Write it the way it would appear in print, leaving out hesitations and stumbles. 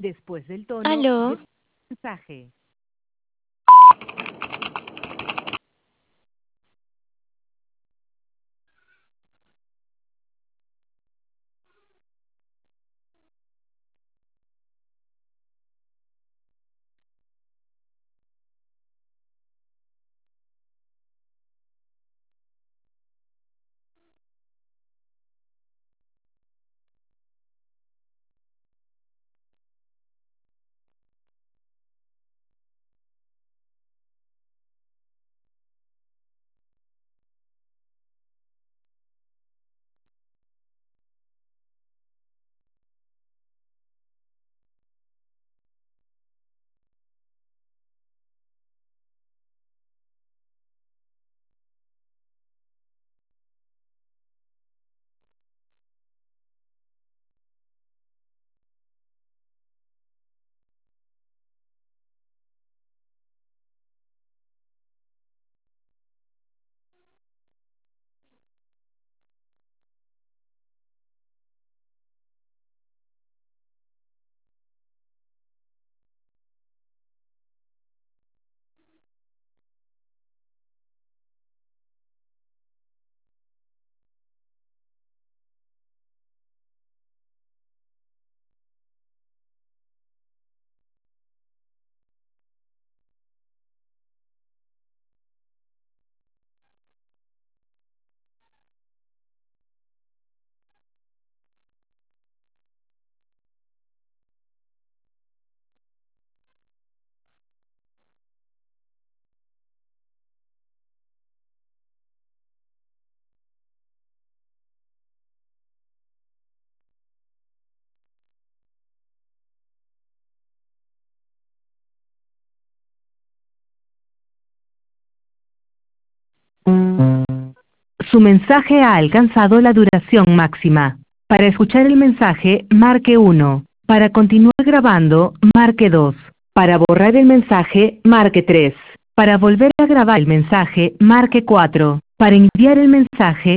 Después del tono Aló, de mensaje. Su mensaje ha alcanzado la duración máxima. Para escuchar el mensaje, marque 1. Para continuar grabando, marque 2. Para borrar el mensaje, marque 3. Para volver a grabar el mensaje, marque 4. Para enviar el mensaje,